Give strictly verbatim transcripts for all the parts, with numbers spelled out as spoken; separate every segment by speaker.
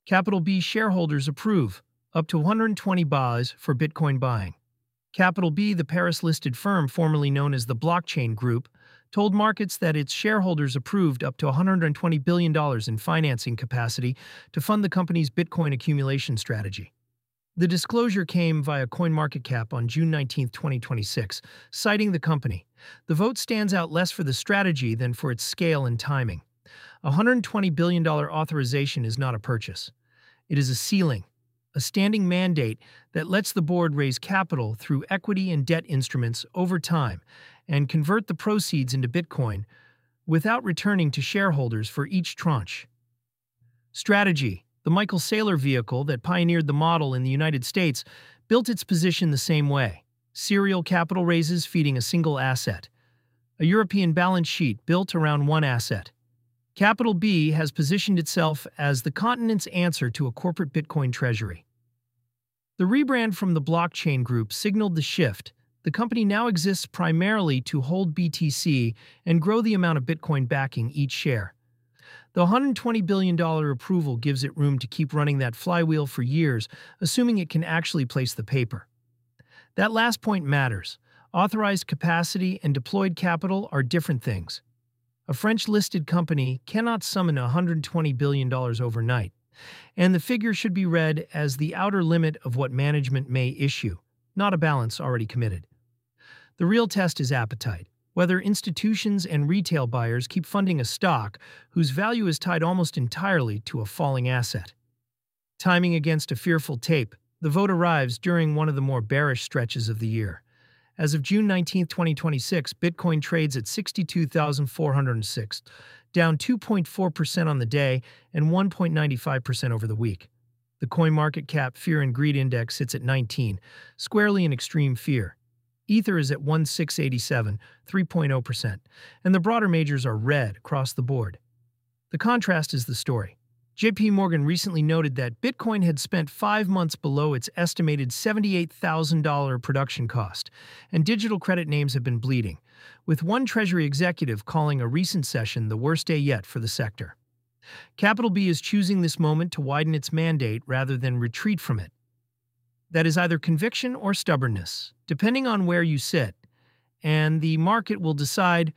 Speaker 1: Capital B shareholders approve up to one hundred twenty buys for Bitcoin buying. Capital B, the Paris-listed firm formerly known as the Blockchain Group, told markets that its shareholders approved up to one hundred twenty billion dollars in financing capacity to fund the company's Bitcoin accumulation strategy. The disclosure came via CoinMarketCap on June nineteenth, twenty twenty-six, citing the company. The vote stands out less for the strategy than for its scale and timing. A one hundred twenty billion dollars authorization is not a purchase. It is a ceiling, a standing mandate that lets the board raise capital through equity and debt instruments over time and convert the proceeds into Bitcoin without returning to shareholders for each tranche. Strategy: the Michael Saylor vehicle that pioneered the model in the United States built its position the same way. Serial capital raises feeding a single asset. A European balance sheet built around one asset. Capital B has positioned itself as the continent's answer to a corporate Bitcoin treasury. The rebrand from the Blockchain Group signaled the shift. The company now exists primarily to hold B T C and grow the amount of Bitcoin backing each share. The one hundred twenty billion dollars approval gives it room to keep running that flywheel for years, assuming it can actually place the paper. That last point matters. Authorized capacity and deployed capital are different things. A French-listed company cannot summon one hundred twenty billion dollars overnight, and the figure should be read as the outer limit of what management may issue, not a balance already committed. The real test is appetite. Whether institutions and retail buyers keep funding a stock whose value is tied almost entirely to a falling asset. Timing against a fearful tape, the vote arrives during one of the more bearish stretches of the year. As of June nineteenth, twenty twenty-six, Bitcoin trades at sixty-two thousand four hundred six, down two point four percent on the day and one point nine five percent over the week. The CoinMarketCap Fear and Greed Index sits at nineteen, squarely in extreme fear. Ether is at one thousand six hundred eighty-seven, three point zero percent, and the broader majors are red across the board. The contrast is the story. J P Morgan recently noted that Bitcoin had spent five months below its estimated seventy-eight thousand dollars production cost, and digital credit names have been bleeding, with one Treasury executive calling a recent session the worst day yet for the sector. Capital B is choosing this moment to widen its mandate rather than retreat from it. That is either conviction or stubbornness, depending on where you sit, and the market will decide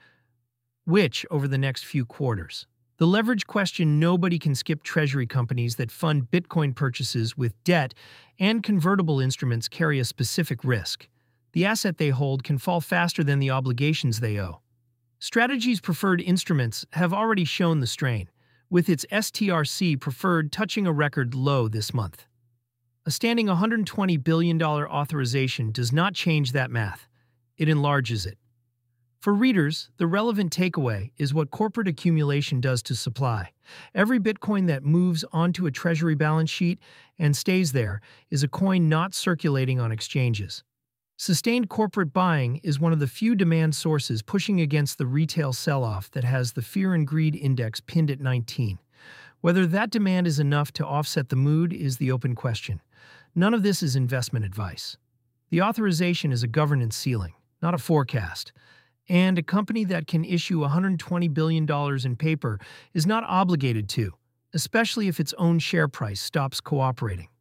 Speaker 1: which over the next few quarters. The leverage question: nobody can skip treasury companies that fund Bitcoin purchases with debt and convertible instruments carry a specific risk. The asset they hold can fall faster than the obligations they owe. Strategy's preferred instruments have already shown the strain, with its S T R C preferred touching a record low this month. A standing one hundred twenty billion dollars authorization does not change that math. It enlarges it. For readers, the relevant takeaway is what corporate accumulation does to supply. Every Bitcoin that moves onto a treasury balance sheet and stays there is a coin not circulating on exchanges. Sustained corporate buying is one of the few demand sources pushing against the retail sell-off that has the Fear and Greed Index pinned at nineteen. Whether that demand is enough to offset the mood is the open question. None of this is investment advice. The authorization is a governance ceiling, not a forecast. And a company that can issue one hundred twenty billion dollars in paper is not obligated to, especially if its own share price stops cooperating.